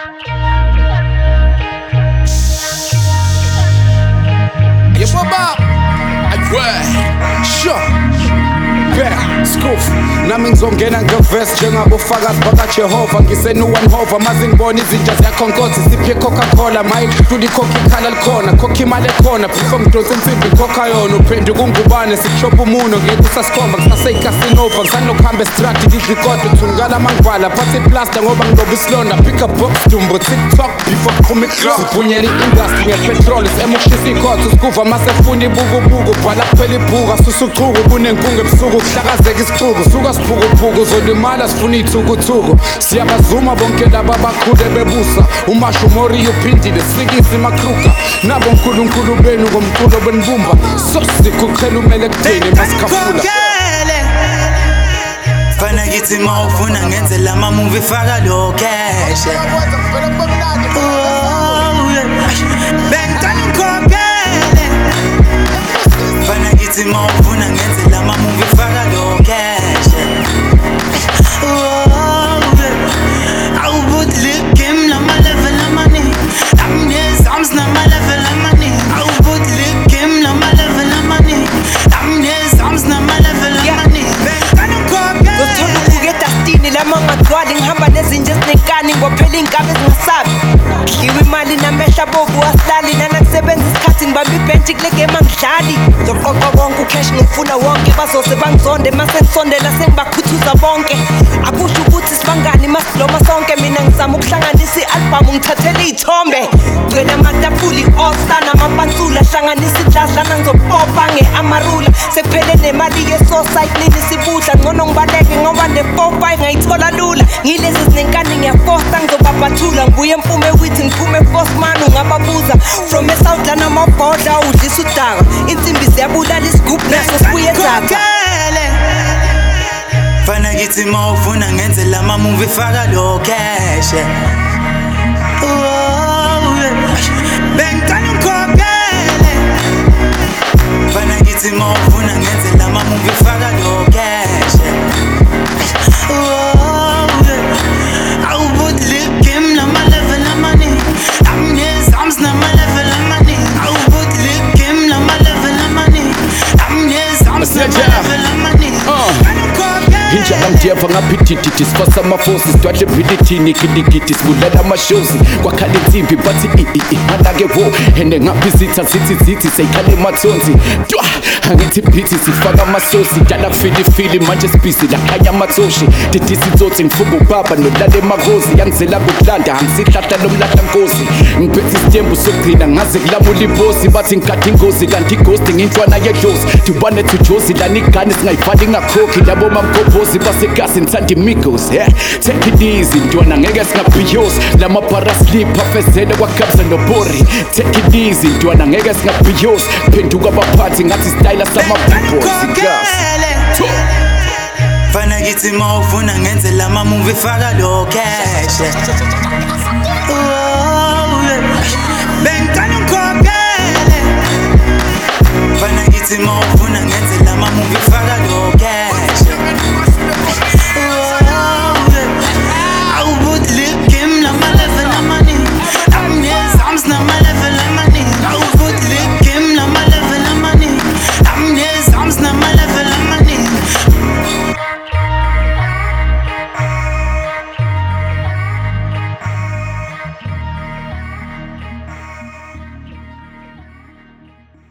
Nami ngizongena ngevesi njengabofakazi bakaJehova ngisenu-1 maze ngibona izinja ziyakhonkotha siphe Coca-Cola mayi tuli khokha ikhala likhona khokha imali ekhona before ngidonsa insimbi khokha yona uphenduka ungubane sikushopha umuno ngeke usasikhomba kusaseyikasinova ngisanokuhamba estrati ngidlikodo thungala mangivala phathi iplasta ngoba ngiloba isilonda pick up box dumbo TikTok before kuphuma iklop siphunyela i-industry ngepetrol isema ukushisa ikhotho sikuva masefuna ibukubuku bhala kuphela ibhuka susuchuku bunenkungu ebusuku kuhlakazeka isixuku suka sibhukubuku zolimala sifuna iy'thukuthuku siyabazuma bonke laba abakhule bebusa umasho umori uphindile sikisi imakruka nabo nkulunkulu benu ngomculo benibumba sosikhuqhela umele kudeni masikhafula fana kithi mawufuna ngenze lama movie faka lo cash bengitana ukhokhele fana kithi mawufuna ngenze lama movie faka lo cash awubudli game lama level amani amnez arms nama level amani awubudli game lama level amani amnez arms nama level amani bengitana ukhokhele ngothola ubuke dastini lama ngagcwali ngihamba nezinje ezinenkani ngophela iy'nkabi ezingasabi dliwa imali namehla bovu asilali nanakusebenza isikhathi ngibamba ibhentshi kule game angidlali zoqoqa konke ucash ngifuna wonke bazose bangizonde mase ngisondela sengibakhuthuza bonke akusho ukuthi sibangani masiloma sonke mina ngizama ukuhlanganisa i-albhamu ngithathela iy'thombe gcwele amatafula i-osta namapansula hlanganisa idladlana ngizopopha nge-amarula sekuphele nemali ye-society sibudla ngcono ngibaleke ngoba ne-4-5 ngayithola lula ngilezi zinenkani ngiyafosta ngizobabhathula ngibuye empume withi ngiphume postman ungababuza from esouth lanamabhodla udlisa udaka insimbi ziyabulala isigubhu naso sibuye ezakha fana kithi mawufuna ngenze lama movie faka lo cash bengitana ukhokhele fana kithi mawufuna ngenze lama movie faka lo cash awubudli game lama level amani amnez arms nama level amani awubudli game lama level amani amnez arms nama level amani Injala mjeva ngaphithithithi sifasa amafosi sidwadle bhilithini kilikiti sibulala amashozi kwakhala insimbi bathi anake wo ende ngaphi zithi seyikhale emathonzi twa angithi phithi sifaka amasosi dala kufilifili manje sibhizi lakhanya amathoshi didisi ntsotsi ngifuka ubaba nolala emakosi yangizela kukulanda angisihlahla lomlahla nkosi ngiphethe isitembu sokugcina ngaze kulamula ibosi bathi ngikade ingozi kanti ighosti ngintwana yedlozi tubane tujozi lana igane singayifali ngakhokhi labo mamgobhozi basegazi nithanda imigos take it easy ntwana ngeke singabhiyosi lamabhara slip afezele kwakhabza nobori take it easy ntwana ngeke singabhiyosi phenduka abaphathi ngathi style sama-peoples fana kithi mawufuna ngenze lama movie faka lo cash bengitana ukhokhele fana kithi mawufuna ngenze lama movie faka